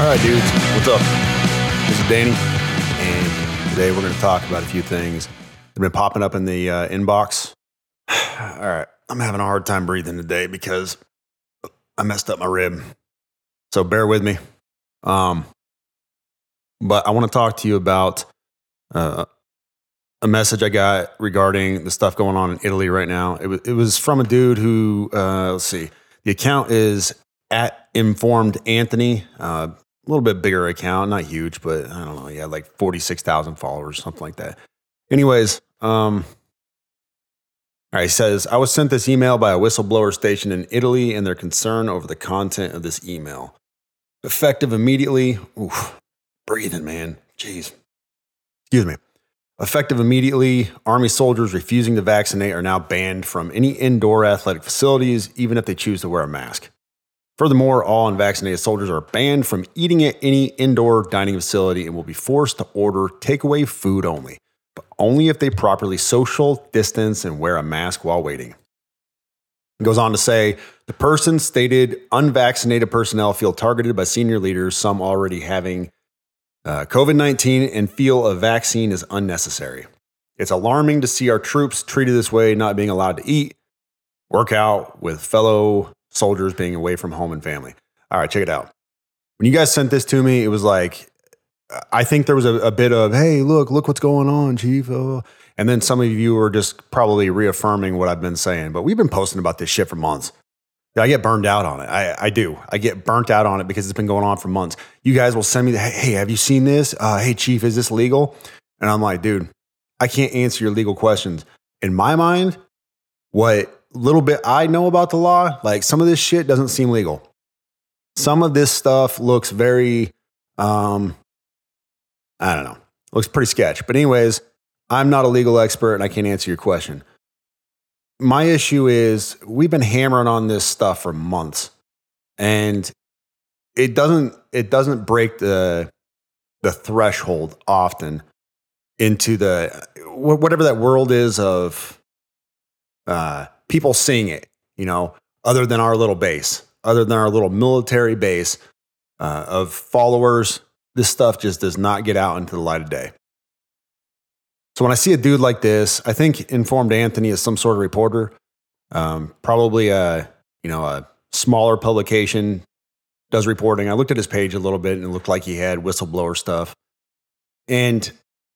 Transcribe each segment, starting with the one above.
right, dudes. What's up? This is Danny, and today we're going to talk about a few things that have been popping up in the inbox. All right, I'm having a hard time breathing today because I messed up my rib, so bear with me. But I want to talk to you about a message I got regarding the stuff going on in Italy right now. It was from a dude who, let's see, the account is at Informed Anthony, a little bit bigger account, not huge, but I don't know, he had like 46,000 followers, something like that. Anyways, all right, he says, I was sent this email by a whistleblower stationed in Italy and their concern over the content of this email. Effective immediately. Oof, breathing, man. Jeez. Excuse me. Effective immediately, Army soldiers refusing to vaccinate are now banned from any indoor athletic facilities, even if they choose to wear a mask. Furthermore, all unvaccinated soldiers are banned from eating at any indoor dining facility and will be forced to order takeaway food only, but only if they properly social distance and wear a mask while waiting. It goes on to say, the person stated unvaccinated personnel feel targeted by senior leaders, some already having COVID-19, and feel a vaccine is unnecessary. It's alarming to see our troops treated this way, not being allowed to eat, work out with fellow soldiers, being away from home and family. All right, check it out. When you guys sent this to me, it was like, I think there was a bit of, hey, look what's going on, Chief. And then some of you were just probably reaffirming what I've been saying. But we've been posting about this shit for months. I get burned out on it. I do. I get burnt out on it because it's been going on for months. You guys will send me hey, have you seen this? Hey, Chief, is this legal? And I'm like, dude, I can't answer your legal questions. In my mind, what little bit I know about the law, like some of this shit doesn't seem legal. Some of this stuff looks very, I don't know, looks pretty sketch. But anyways, I'm not a legal expert and I can't answer your question. My issue is we've been hammering on this stuff for months, and it doesn't break the threshold often into the whatever that world is of people seeing it, other than our little base, other than our little military base of followers. This stuff just does not get out into the light of day. So when I see a dude like this, I think Informed Anthony is some sort of reporter, probably a smaller publication does reporting. I looked at his page a little bit and it looked like he had whistleblower stuff. And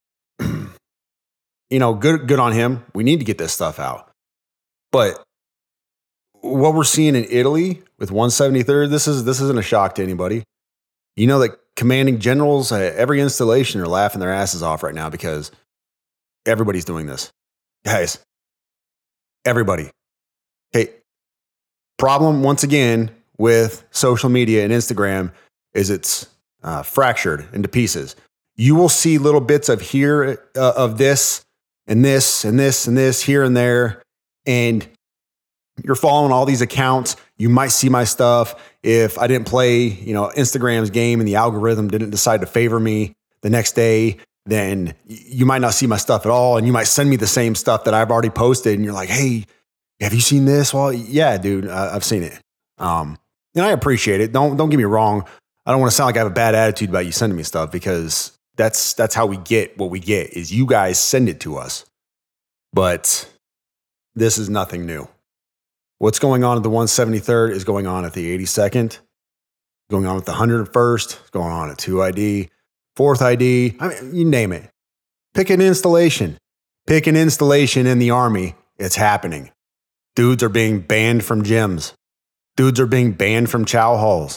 good on him. We need to get this stuff out. But what we're seeing in Italy with 173rd, this isn't a shock to anybody. You know that commanding generals at every installation are laughing their asses off right now because everybody's doing this. Guys, everybody. Hey, problem once again with social media and Instagram is it's fractured into pieces. You will see little bits of here, of this and this and this and this here and there. And you're following all these accounts. You might see my stuff. If I didn't play, Instagram's game and the algorithm didn't decide to favor me the next day, then you might not see my stuff at all. And you might send me the same stuff that I've already posted. And you're like, hey, have you seen this? Well, yeah, dude, I've seen it. And I appreciate it. Don't get me wrong. I don't want to sound like I have a bad attitude about you sending me stuff because that's how we get what we get is you guys send it to us. But this is nothing new. What's going on at the 173rd is going on at the 82nd, going on at the 101st, going on at 2ID, 4th ID. I mean, you name it. Pick an installation. Pick an installation in the Army. It's happening. Dudes are being banned from gyms. Dudes are being banned from chow halls.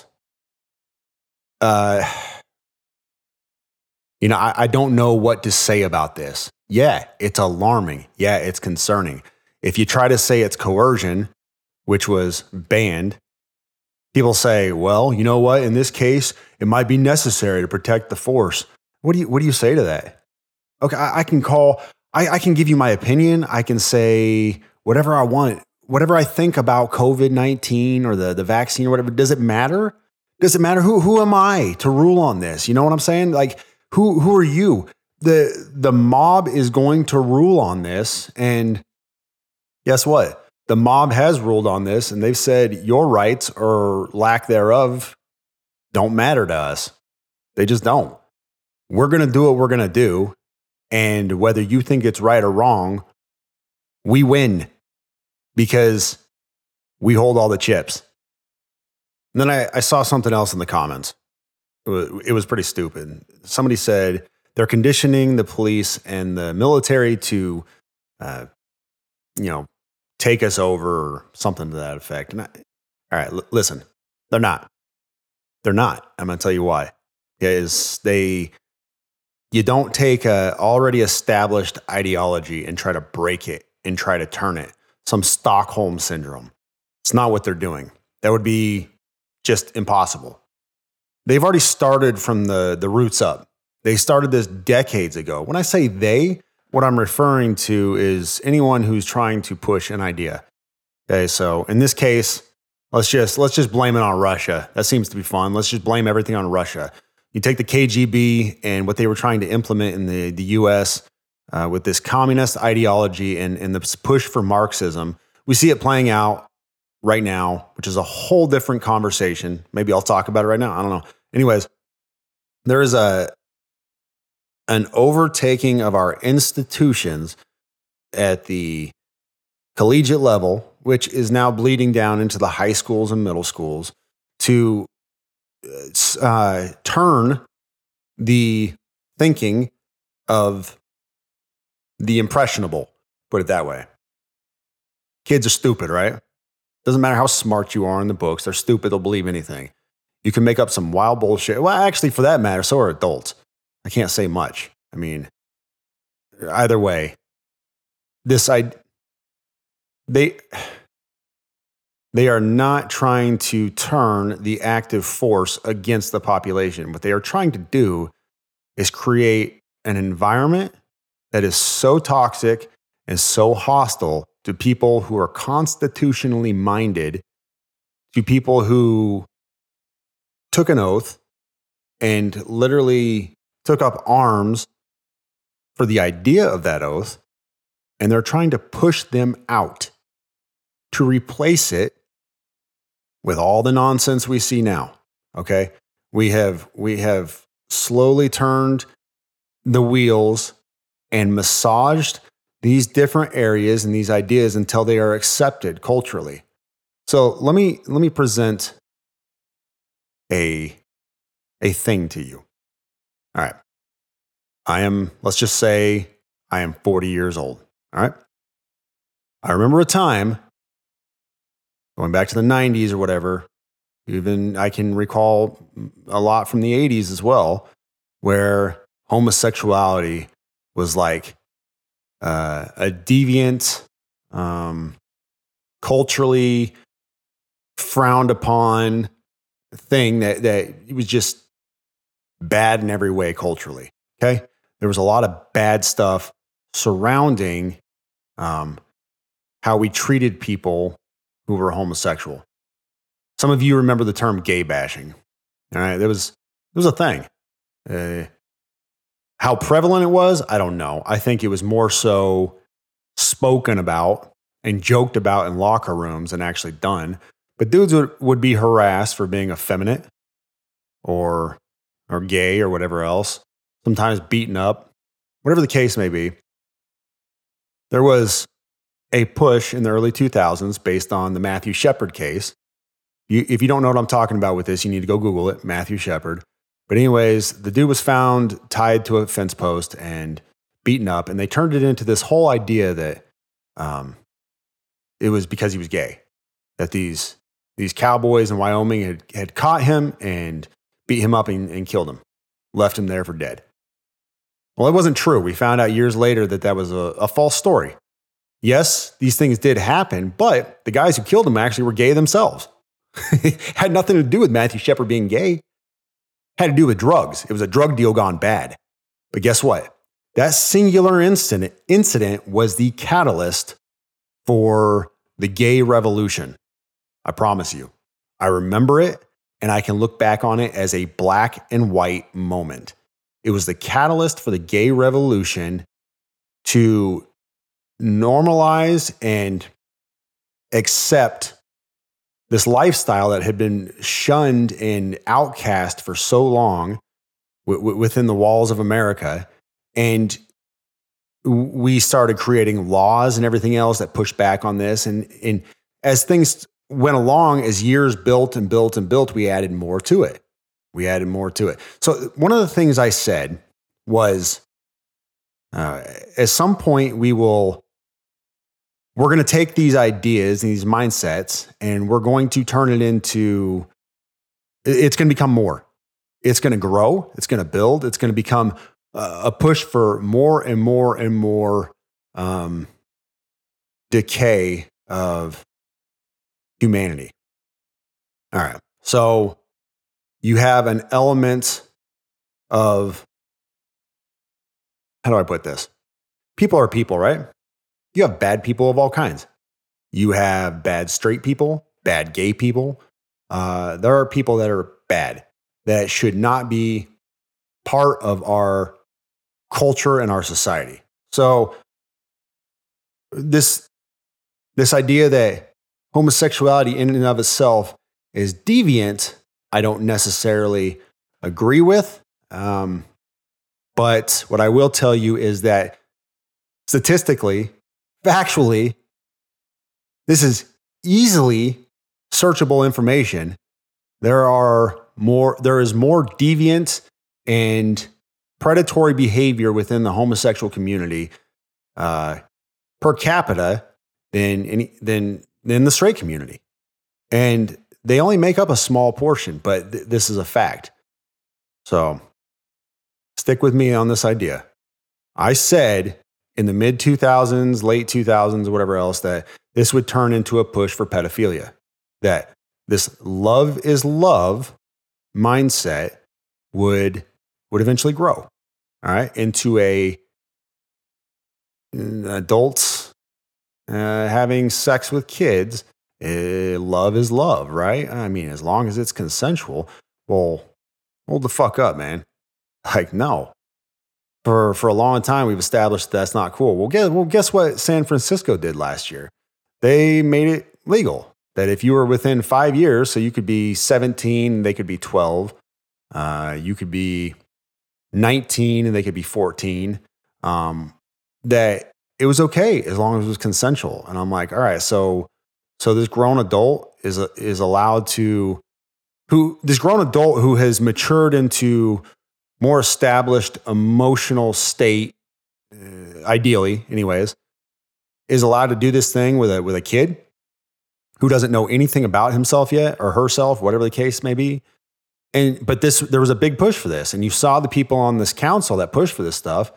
I don't know what to say about this. Yeah, it's alarming. Yeah, it's concerning. If you try to say it's coercion, which was banned, people say, well, you know what? In this case, it might be necessary to protect the force. What do you say to that? Okay, I can give you my opinion. I can say whatever I want, whatever I think about COVID-19 or the vaccine or whatever. Does it matter? Does it matter? Who am I to rule on this? You know what I'm saying? Like, who are you? The mob is going to rule on this. And guess what? The mob has ruled on this, and they've said your rights or lack thereof don't matter to us. They just don't. We're going to do what we're going to do. And whether you think it's right or wrong, we win because we hold all the chips. And then I saw something else in the comments. It was pretty stupid. Somebody said they're conditioning the police and the military to, take us over or something to that effect. And all right, listen, they're not. They're not. I'm going to tell you why. You don't take a already established ideology and try to break it and try to turn it. Some Stockholm syndrome. It's not what they're doing. That would be just impossible. They've already started from the roots up. They started this decades ago. When I say they, what I'm referring to is anyone who's trying to push an idea. Okay, so in this case, let's just blame it on Russia. That seems to be fun. Let's just blame everything on Russia. You take the KGB and what they were trying to implement in the U.S. With this communist ideology and the push for Marxism. We see it playing out right now, which is a whole different conversation. Maybe I'll talk about it right now. I don't know. Anyways, there is an overtaking of our institutions at the collegiate level, which is now bleeding down into the high schools and middle schools to turn the thinking of the impressionable, put it that way. Kids are stupid, right? Doesn't matter how smart you are in the books. They're stupid. They'll believe anything. You can make up some wild bullshit. Well, actually, for that matter, so are adults. I can't say much. I mean, either way, they are not trying to turn the active force against the population. What they are trying to do is create an environment that is so toxic and so hostile to people who are constitutionally minded, to people who took an oath and literally took up arms for the idea of that oath, and they're trying to push them out to replace it with all the nonsense we see now. Okay? We have slowly turned the wheels and massaged these different areas and these ideas until they are accepted culturally. So let me present a thing to you. All right. Let's just say I am 40 years old. All right. I remember a time going back to the 90s or whatever, even I can recall a lot from the 80s as well, where homosexuality was like a deviant, culturally frowned upon thing that it was just bad in every way culturally. Okay. There was a lot of bad stuff surrounding how we treated people who were homosexual. Some of you remember the term gay bashing. All right. It was a thing. How prevalent it was, I don't know. I think it was more so spoken about and joked about in locker rooms than actually done. But dudes would be harassed for being effeminate or gay or whatever else, sometimes beaten up, whatever the case may be. There was a push in the early 2000s based on the Matthew Shepard case. If you don't know what I'm talking about with this, you need to go Google it, Matthew Shepard. But anyways, the dude was found tied to a fence post and beaten up, and they turned it into this whole idea that it was because he was gay, that these cowboys in Wyoming had caught him and beat him up and killed him, left him there for dead. Well, it wasn't true. We found out years later that was a false story. Yes, these things did happen, but the guys who killed him actually were gay themselves. Had nothing to do with Matthew Shepard being gay. Had to do with drugs. It was a drug deal gone bad. But guess what? That singular incident was the catalyst for the gay revolution. I promise you. I remember it, and I can look back on it as a black and white moment. It was the catalyst for the gay revolution to normalize and accept this lifestyle that had been shunned and outcast for so long, within the walls of America. And we started creating laws and everything else that pushed back on this. And as things went along, as years built and built and built, we added more to it. So one of the things I said was, at some point we're going to take these ideas and these mindsets and we're going to turn it into, it's going to become more. It's going to grow. It's going to build. It's going to become a push for more and more and more decay of humanity. All right. So you have an element of, how do I put this? People are people, right? You have bad people of all kinds. You have bad straight people, bad gay people. There are people that are bad that should not be part of our culture and our society. So this idea that homosexuality in and of itself is deviant, I don't necessarily agree with. But what I will tell you is that statistically, factually, this is easily searchable information. There is more deviant and predatory behavior within the homosexual community per capita than the straight community. And they only make up a small portion, but this is a fact. So stick with me on this idea. I said in the mid 2000s, late 2000s, whatever else, that this would turn into a push for pedophilia, that this love is love mindset would eventually grow, all right, into adults having sex with kids. Love is love, right? I mean, as long as it's consensual. Well, hold the fuck up, man. Like, no. For a long time, we've established that's not cool. Well, guess what San Francisco did last year? They made it legal that if you were within 5 years, so you could be 17, they could be 12. You could be 19 and they could be 14. That it was okay as long as it was consensual. And I'm like, all right, so this grown adult is allowed to, this grown adult who has matured into more established emotional state, ideally, anyways, is allowed to do this thing with a kid who doesn't know anything about himself yet or herself, whatever the case may be. But there was a big push for this, and you saw the people on this council that pushed for this stuff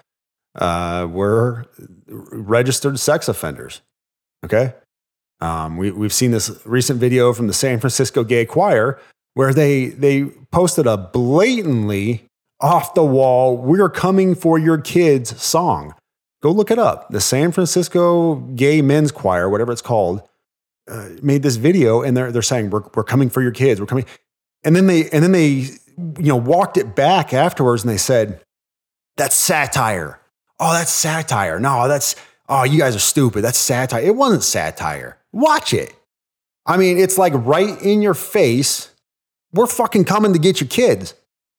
were registered sex offenders. Okay, we've seen this recent video from the San Francisco Gay Choir where they posted a blatantly off the wall, "We're coming for your kids" song. Go look it up. The San Francisco Gay Men's Choir, whatever it's called, made this video, and they're saying we're coming for your kids. We're coming, and then they walked it back afterwards, and they said that's satire. Oh, that's satire. No, you guys are stupid. That's satire. It wasn't satire. Watch it. I mean, it's like right in your face. We're fucking coming to get your kids.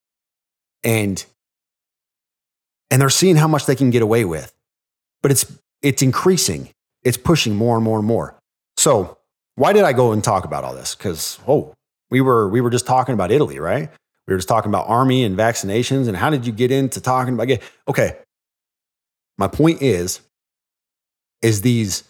And they're seeing how much they can get away with. But it's increasing. It's pushing more and more and more. So why did I go and talk about all this? Because, we were just talking about Italy, right? We were just talking about army and vaccinations. And how did you get into talking about gay? Okay. My point is these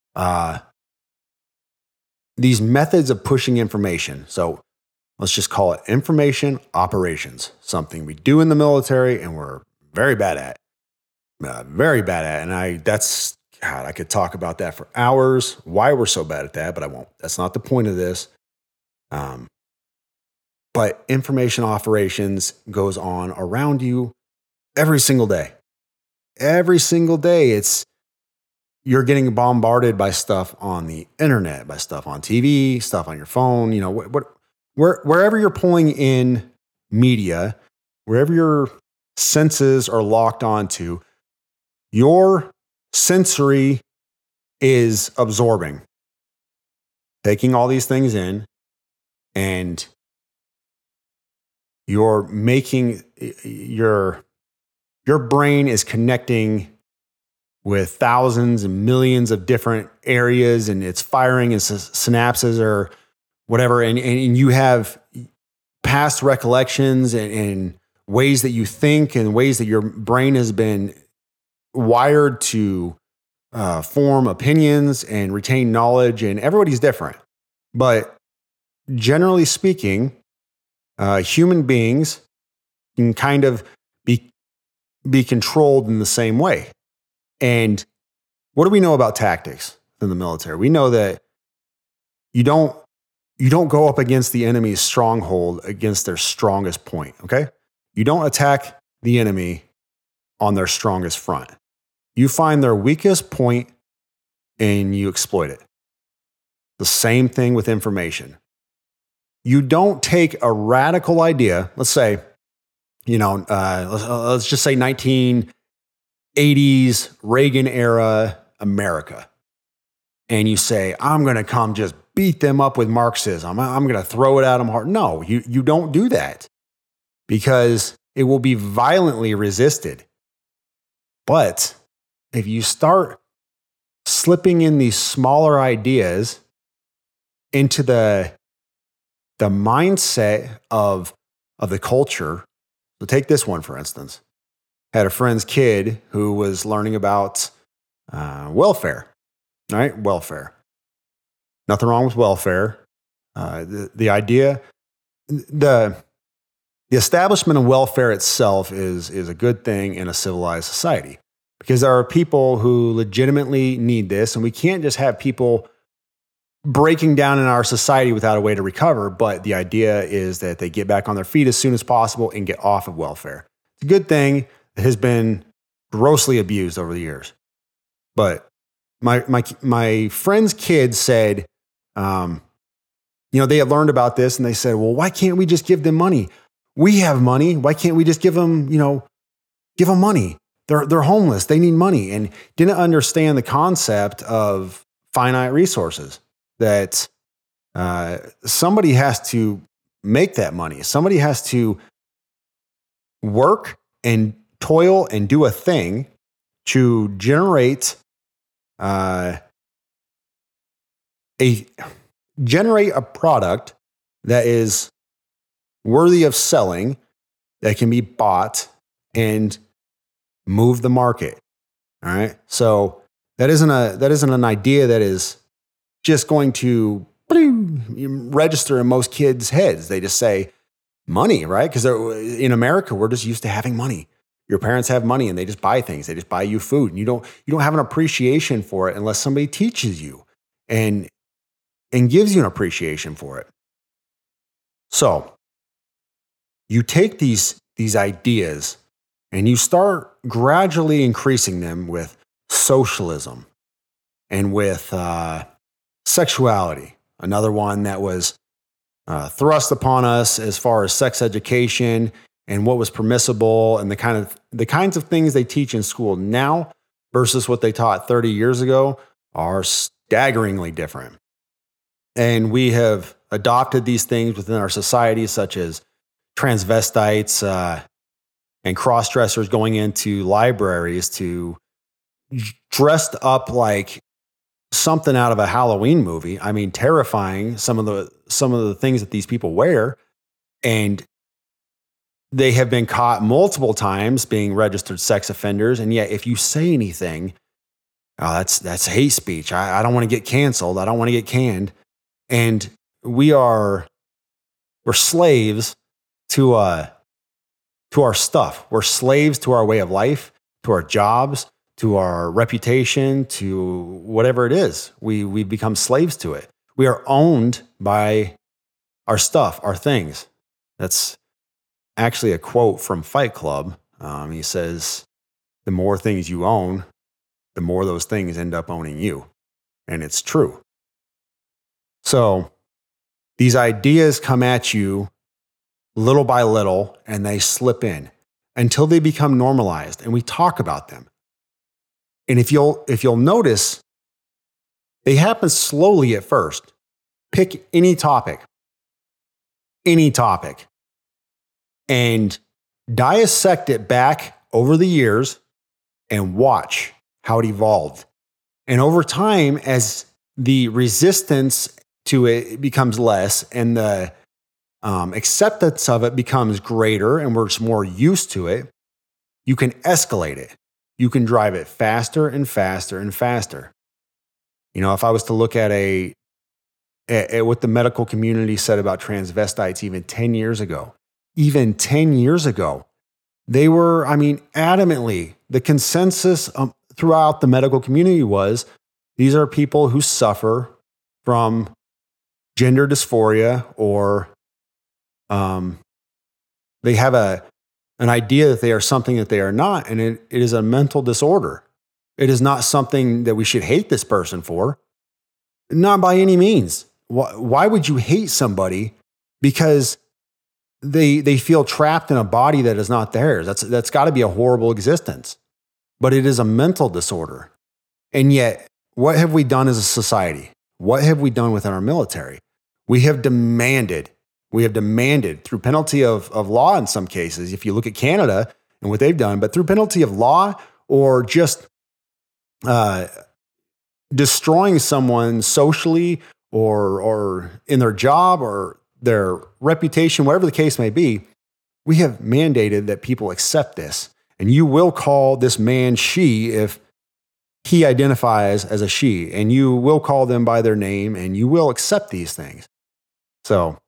methods of pushing information. So let's just call it information operations, something we do in the military and we're very bad at. And I could talk about that for hours, why we're so bad at that, but I won't. That's not the point of this. But information operations goes on around you every single day. Every single day, you're getting bombarded by stuff on the internet, by stuff on TV, stuff on your phone, wherever you're pulling in media, wherever your senses are locked onto, your sensory is absorbing, taking all these things in, and You're making your brain is connecting with thousands and millions of different areas, and it's firing and synapses or whatever. And you have past recollections and ways that you think and ways that your brain has been wired to form opinions and retain knowledge. And everybody's different. But generally speaking, human beings can kind of be controlled in the same way. And what do we know about tactics in the military? We know that you don't go up against the enemy's stronghold against their strongest point, okay? You don't attack the enemy on their strongest front. You find their weakest point and you exploit it. The same thing with information. You don't take a radical idea, let's say, let's just say 1980s Reagan era America. And you say, I'm going to come just beat them up with Marxism. I'm going to throw it at them hard. No, you don't do that because it will be violently resisted. But if you start slipping in these smaller ideas into the mindset of the culture. So take this one, for instance. Had a friend's kid who was learning about welfare, right? Welfare. Nothing wrong with welfare. The idea, the establishment of welfare itself is a good thing in a civilized society because there are people who legitimately need this, and we can't just have people breaking down in our society without a way to recover. But the idea is that they get back on their feet as soon as possible and get off of welfare. It's a good thing that has been grossly abused over the years. But my friend's kid said, they had learned about this and they said, well, why can't we just give them money? We have money. Why can't we just give them money? They're homeless. They need money. And didn't understand the concept of finite resources. That somebody has to make that money. Somebody has to work and toil and do a thing to generate a product that is worthy of selling, that can be bought and move the market. All right. So that isn't an idea that is just going to register in most kids' heads. They just say money, right? Because in America, we're just used to having money. Your parents have money and they just buy things. They just buy you food. And you don't have an appreciation for it unless somebody teaches you and gives you an appreciation for it. So you take these ideas and you start gradually increasing them with socialism and with sexuality, another one that was thrust upon us as far as sex education and what was permissible and the kinds of things they teach in school now versus what they taught 30 years ago are staggeringly different. And we have adopted these things within our society, such as transvestites and cross-dressers going into libraries to dressed up like something out of a Halloween movie. I mean, terrifying, some of the things that these people wear. And they have been caught multiple times being registered sex offenders. And yet if you say anything, that's hate speech. I don't want to get canceled. I don't want to get canned. And we're slaves to our stuff. We're slaves to our way of life, to our jobs, to our reputation, to whatever it is. We've become slaves to it. We are owned by our stuff, our things. That's actually a quote from Fight Club. He says, the more things you own, the more those things end up owning you. And it's true. So these ideas come at you little by little and they slip in until they become normalized and we talk about them. And if you'll notice, they happen slowly at first. Pick any topic. and dissect it back over the years and watch how it evolved. And over time, as the resistance to it becomes less and the acceptance of it becomes greater and we're just more used to it, you can escalate it. You can drive it faster and faster and faster. You know, if I was to look at what the medical community said about transvestites even 10 years ago, they were, adamantly, the consensus throughout the medical community was these are people who suffer from gender dysphoria or they have an idea that they are something that they are not, and it is a mental disorder. It is not something that we should hate this person for. Not by any means. Why would you hate somebody because they feel trapped in a body that is not theirs? That's got to be a horrible existence. But it is a mental disorder. And yet, what have we done as a society? What have we done within our military? We have demanded through penalty of law in some cases, if you look at Canada and what they've done, but through penalty of law or just destroying someone socially or in their job or their reputation, whatever the case may be, we have mandated that people accept this. And you will call this man she if he identifies as a she, and you will call them by their name, and you will accept these things. So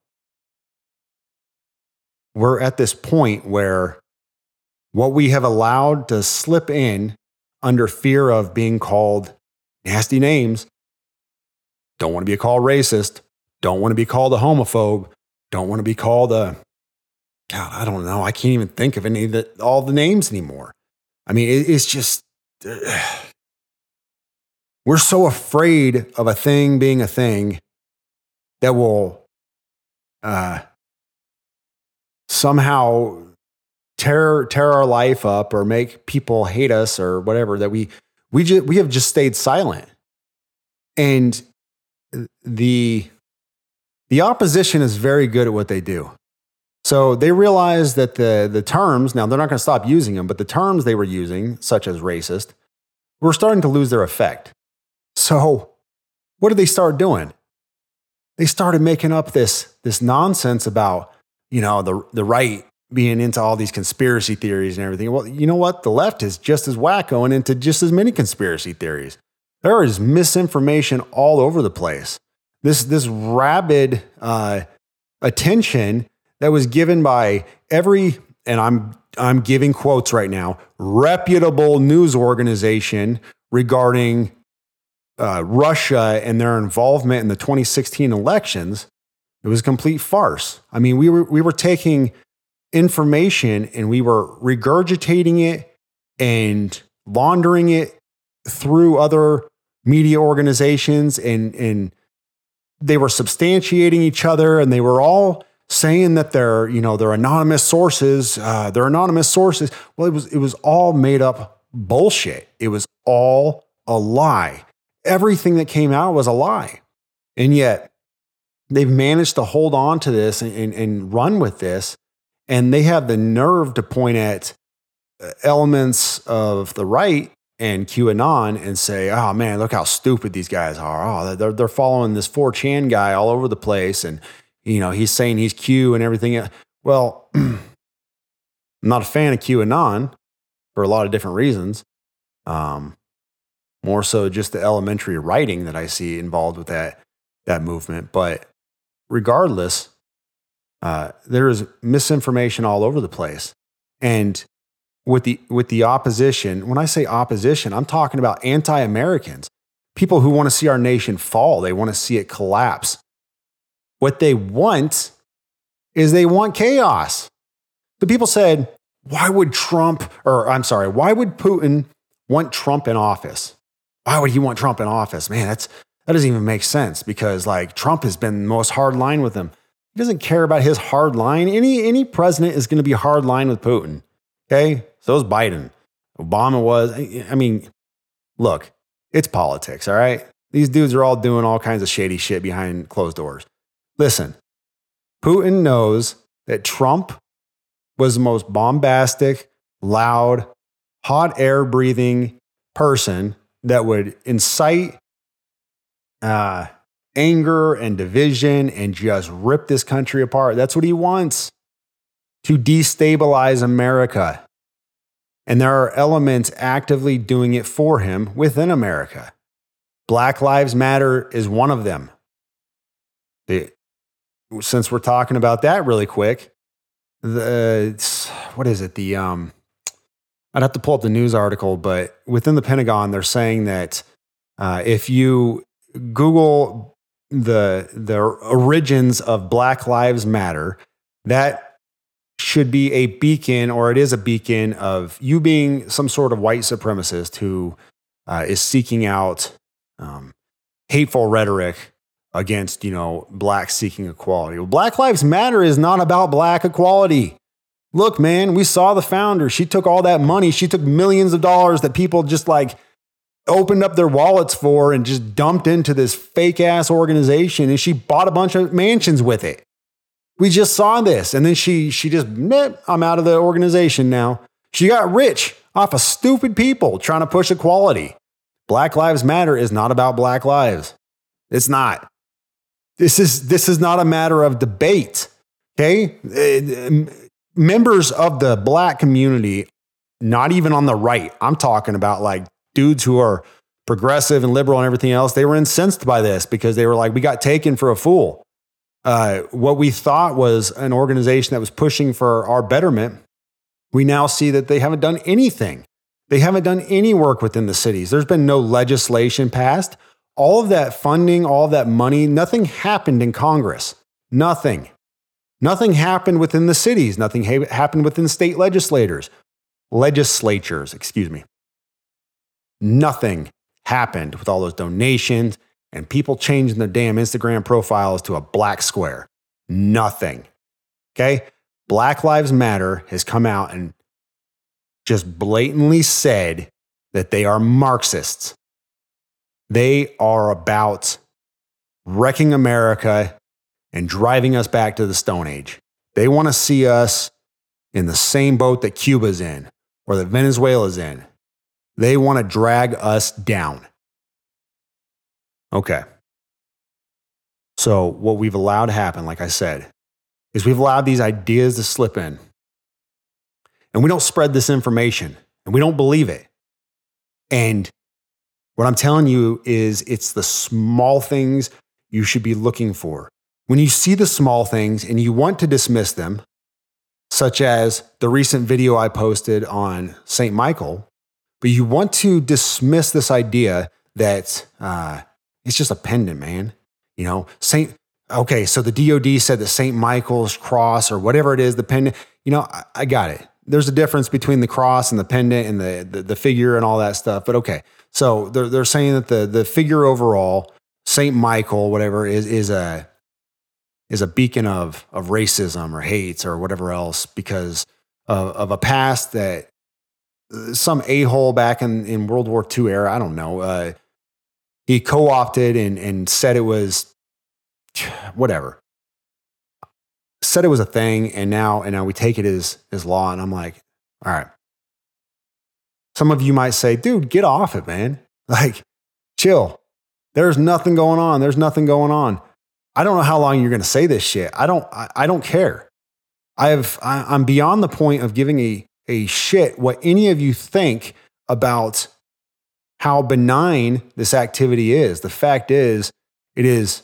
we're at this point where what we have allowed to slip in under fear of being called nasty names, don't want to be called racist, don't want to be called a homophobe, don't want to be called a, God, I don't know. I can't even think of all the names anymore. I mean, it's just, we're so afraid of a thing being a thing that will somehow tear our life up or make people hate us or whatever, that we have just stayed silent. And the opposition is very good at what they do. So they realize that the terms, now they're not going to stop using them, but the terms they were using, such as racist, were starting to lose their effect. So what did they start doing? They started making up this nonsense about, the right being into all these conspiracy theories and everything. Well, you know what? The left is just as wacko and into just as many conspiracy theories. There is misinformation all over the place. This rabid attention that was given by every, and I'm giving quotes right now, reputable news organization regarding Russia and their involvement in the 2016 elections. It was a complete farce. I mean, we were taking information and we were regurgitating it and laundering it through other media organizations, and they were substantiating each other, and they were all saying that they're anonymous sources. They're anonymous sources. Well, it was all made up bullshit. It was all a lie. Everything that came out was a lie. And yet they've managed to hold on to this and run with this. And they have the nerve to point at elements of the right and QAnon and say, oh man, look how stupid these guys are. Oh, they're following this 4chan guy all over the place. And, he's saying he's Q and everything. Well, I'm not a fan of QAnon for a lot of different reasons. More so just the elementary writing that I see involved with that movement. But regardless, there is misinformation all over the place. And with the opposition, when I say opposition, I'm talking about anti-Americans, people who want to see our nation fall. They want to see it collapse. What they want is they want chaos. The people said, why would Putin want Trump in office? Why would he want Trump in office? Man, that doesn't even make sense, because Trump has been the most hard line with him. He doesn't care about his hard line. Any president is going to be hard line with Putin. Okay? So is Biden. Obama was. I mean, look, it's politics, all right? These dudes are all doing all kinds of shady shit behind closed doors. Listen, Putin knows that Trump was the most bombastic, loud, hot air breathing person that would incite anger and division and just rip this country apart. That's what he wants, to destabilize America. And there are elements actively doing it for him within America. Black Lives Matter is one of them. Since we're talking about that really quick, what is it? I'd have to pull up the news article, but within the Pentagon, they're saying that if you Google the origins of Black Lives Matter, that should be a beacon, or it is a beacon of you being some sort of white supremacist who is seeking out hateful rhetoric against, blacks seeking equality. Well, Black Lives Matter is not about black equality. Look, man, we saw the founder. She took all that money. She took millions of dollars that people just opened up their wallets for and just dumped into this fake ass organization. And she bought a bunch of mansions with it. We just saw this. And then she just, I'm out of the organization now. She got rich off of stupid people trying to push equality. Black Lives Matter is not about black lives. It's not. This is not a matter of debate. Okay? Members of the black community, not even on the right, I'm talking about dudes who are progressive and liberal and everything else, they were incensed by this because they were like, we got taken for a fool. What we thought was an organization that was pushing for our betterment, we now see that they haven't done anything. They haven't done any work within the cities. There's been no legislation passed. All of that funding, all of that money, nothing happened in Congress. Nothing. Nothing happened within the cities. Nothing happened within state legislatures, excuse me. Nothing happened with all those donations and people changing their damn Instagram profiles to a black square. Nothing. Okay? Black Lives Matter has come out and just blatantly said that they are Marxists. They are about wrecking America and driving us back to the Stone Age. They want to see us in the same boat that Cuba's in or that Venezuela's in. They want to drag us down. Okay. So what we've allowed to happen, like I said, is we've allowed these ideas to slip in. And we don't spread this information, and we don't believe it. And what I'm telling you is it's the small things you should be looking for. When you see the small things and you want to dismiss them, such as the recent video I posted on St. Michael, but you want to dismiss this idea that it's just a pendant, man. Okay, so the DOD said that St. Michael's cross or whatever it is, the pendant, I got it. There's a difference between the cross and the pendant and the figure and all that stuff. But okay, so they're saying that the figure overall, St. Michael, whatever, is a beacon of racism or hate or whatever else because of a past that some a-hole back in World War II era, I don't know, he co-opted and said it was whatever. Said it was a thing, and now we take it as law, and I'm like, all right. Some of you might say, dude, get off it, man. Chill. There's nothing going on. There's nothing going on. I don't know how long you're going to say this shit. I don't care. I'm beyond the point of giving a shit what any of you think about how benign this activity is. The fact is, it is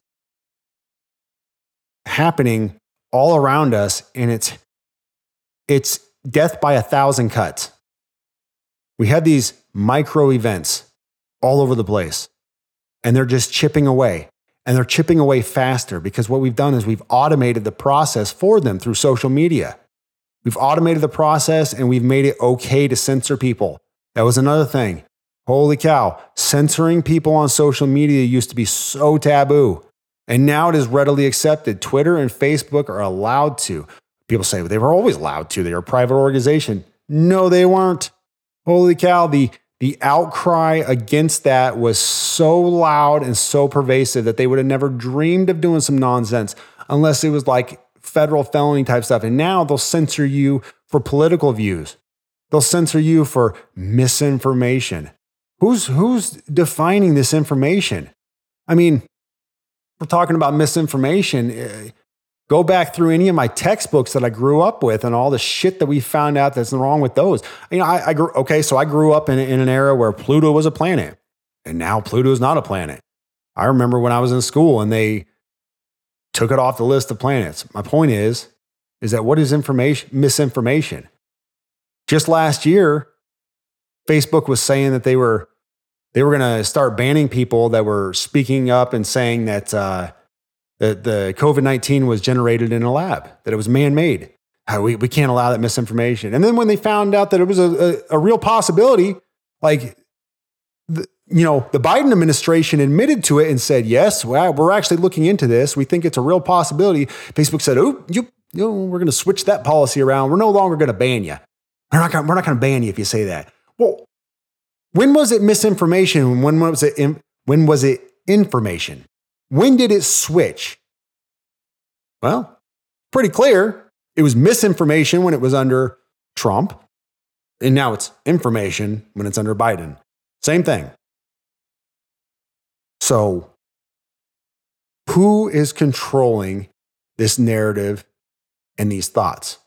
happening all around us, and it's death by 1,000 cuts. We had these micro events all over the place, and they're just chipping away, and they're chipping away faster because what we've done is we've automated the process for them through social media. We've automated the process, and we've made it okay to censor people. That was another thing. Holy cow, censoring people on social media used to be so taboo. And now it is readily accepted. Twitter and Facebook are allowed to. People say, well, they were always allowed to. They were a private organization. No, they weren't. Holy cow, the outcry against that was so loud and so pervasive that they would have never dreamed of doing some nonsense unless it was federal felony type stuff. And now they'll censor you for political views. They'll censor you for misinformation. Who's defining this information? I mean, we're talking about misinformation. Go back through any of my textbooks that I grew up with and all the shit that we found out that's wrong with those. You know, I grew up in an era where Pluto was a planet, and now Pluto is not a planet. I remember when I was in school and they took it off the list of planets. My point is that what is misinformation? Just last year, Facebook was saying that they were going to start banning people that were speaking up and saying that the COVID-19 was generated in a lab, that it was man-made. We can't allow that misinformation. And then when they found out that it was a real possibility, like, the Biden administration admitted to it and said, yes, we're actually looking into this. We think it's a real possibility. Facebook said, we're going to switch that policy around. We're no longer going to ban you. We're not going to ban you if you say that. Well, when was it misinformation? When was it information? When did it switch? Well, pretty clear. It was misinformation when it was under Trump, and now it's information when it's under Biden. Same thing. So, who is controlling this narrative and these thoughts?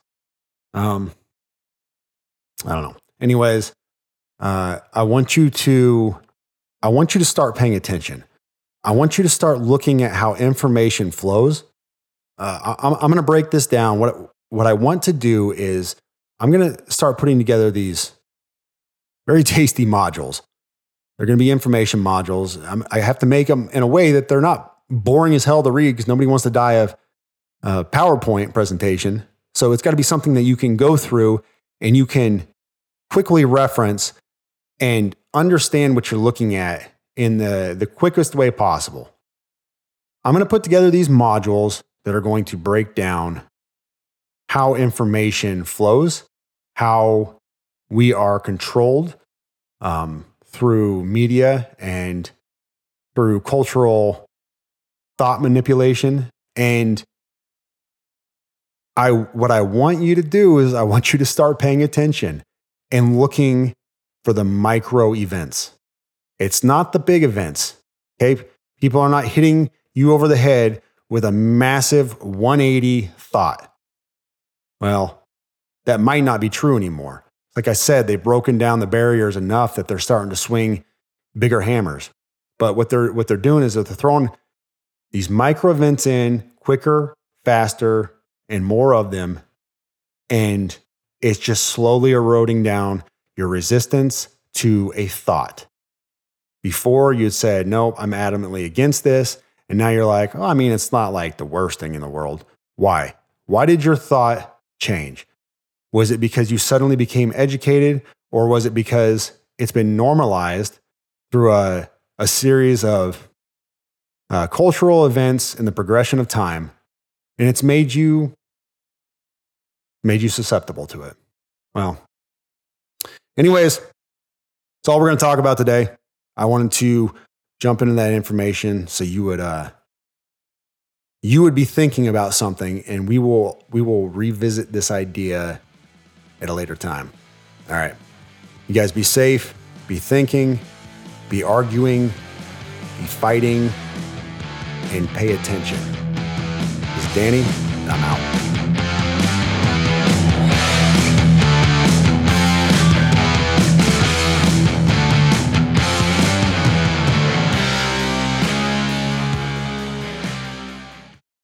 I don't know. Anyways, I want you to start paying attention. I want you to start looking at how information flows. I'm going to break this down. What I want to do is I'm going to start putting together these very tasty modules. They're going to be information modules. I have to make them in a way that they're not boring as hell to read because nobody wants to die of a PowerPoint presentation. So it's got to be something that you can go through and you can quickly reference and understand what you're looking at in the quickest way possible. I'm going to put together these modules that are going to break down how information flows, how we are controlled through media and through cultural thought manipulation. And what I want you to do is I want you to start paying attention and looking for the micro events. It's not the big events. Okay? People are not hitting you over the head with a massive 180 thought. Well, that might not be true anymore. Like I said, they've broken down the barriers enough that they're starting to swing bigger hammers. But what they're doing is that they're throwing these micro events in quicker, faster, and more of them. And it's just slowly eroding down your resistance to a thought. Before you'd said, no, I'm adamantly against this. And now you're like, oh, I mean, it's not like the worst thing in the world. Why? Why did your thought change? Was it because you suddenly became educated, or was it because it's been normalized through a series of cultural events in the progression of time, and it's made you susceptible to it? Well, anyways, that's all we're going to talk about today. I wanted to jump into that information so you would be thinking about something, and we will revisit this idea at a later time. All right. You guys be safe, be thinking, be arguing, be fighting, and pay attention. This is Danny, and I'm out.